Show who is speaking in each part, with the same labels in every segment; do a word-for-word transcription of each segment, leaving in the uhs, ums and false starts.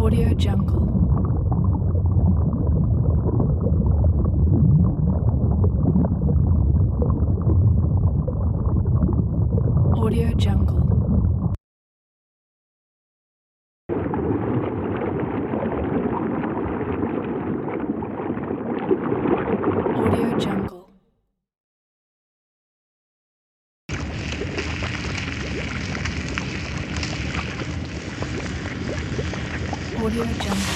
Speaker 1: Audio Jungle. Audio Jungle. Audio Jungle. Audio Jungle.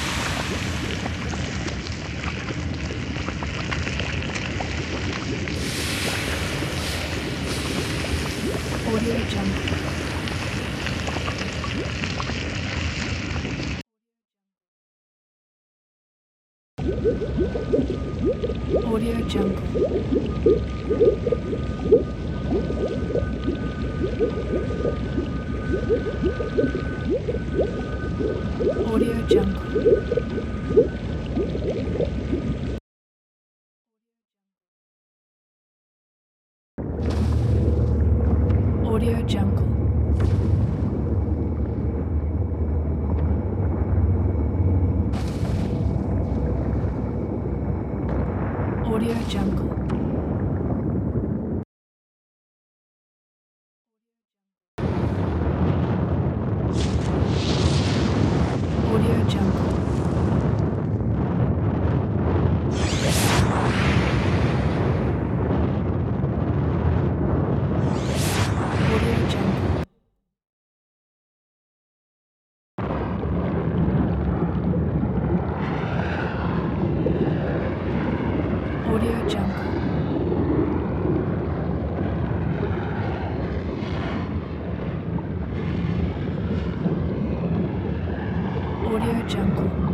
Speaker 1: Audio Jungle. Audio Jungle. Audio Jungle. Audio Jungle. Audio Jungle. Audio Jungle. Audio Jungle. Audio Jungle. Audio Jungle.